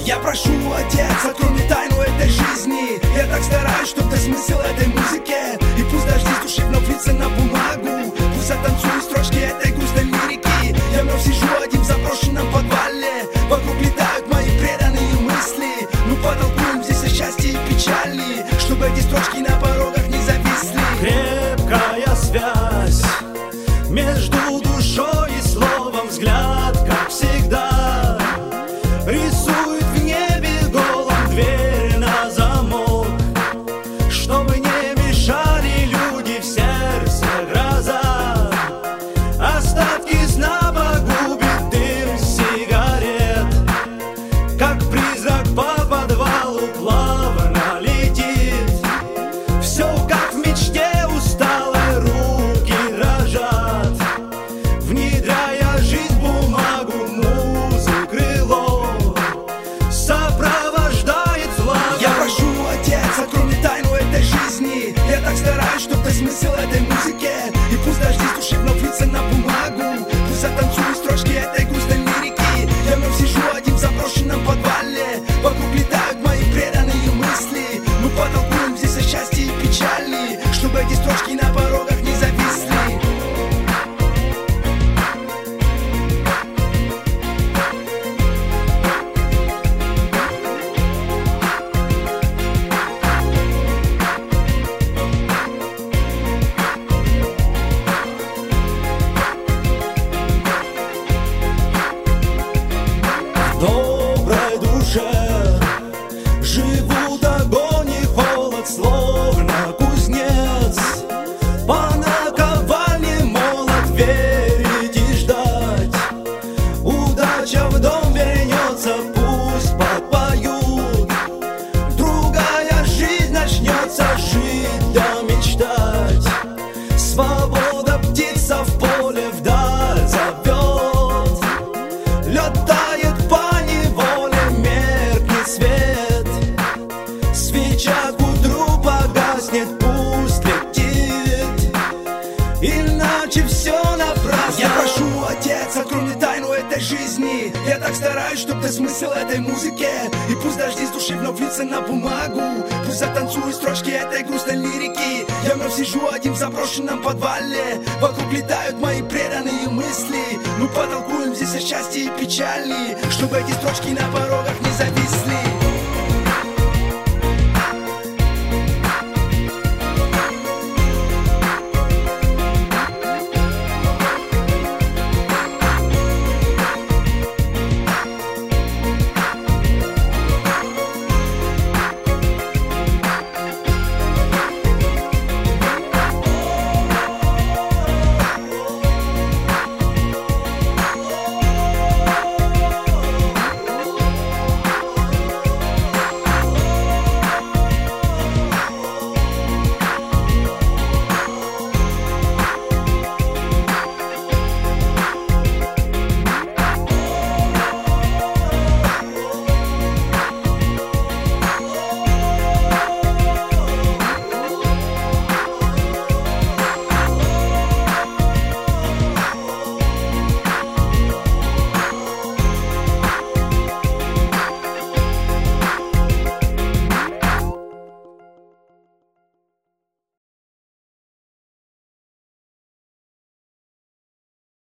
Я прошу, Отец, открой мне тайну этой жизни. Я так стараюсь, чтоб дать смысл этой музыке. И пусть дожди с души вновь льются на бумагу. Пусть затанцуют строчки этой грустной лирики. Я вновь сижу один в заброшенном подвале. Вокруг летают мои преданные мысли. Мы потолкуем здесь о счастье и печали, чтобы эти строчки на порогах не зависли. Крепкая связь между душой и словом, взгляд, как всегда, рисует в небе голом дверь на замок, чтобы не мешали люди, в сердце гроза. Остатки сна погубит дым сигарет, как призрак по подвалу плавно летит. Все как в мечте, усталые руки дрожат, внедряя жизнь в бумагу, музы крыло сопровождает влага. Я прошу, Отец, открой мне тайну этой жизни. Я так стараюсь, чтоб дать смысл этой музыке. И пусть дожди с души вновь льются на бумагу. Пусть затанцуют строчки этой грустной лирики. Я вновь сижу один в заброшенном подвале. Вокруг летают мои преданные мысли. Мы потолкуем здесь о счастье и печали, чтобы эти строчки на порогах не зависли. В доброй душе живут огонь и холод, словно кузнец. По наковальне молот, верить и ждать. Удача в дом вернется, пусть подпоют. Другая жизнь начнется, жить да мечтать. Свобода, птица в поле вдаль зовет. Летает по неволе, меркнет свет. Свеча к утру погаснет, пусть летит, иначе все напрасно. Я прошу, Отец, открой мне тайну этой жизни. Я так стараюсь, чтоб дать смысл этой музыке. И пусть дожди с души вновь льются на бумагу. Пусть затанцуют строчки этой грустной лирики. Я вновь сижу один в заброшенном подвале. Вокруг летают мои преданные мысли. Мы потолкуем здесь о счастье и печали, чтобы эти строчки на порогах не зависли.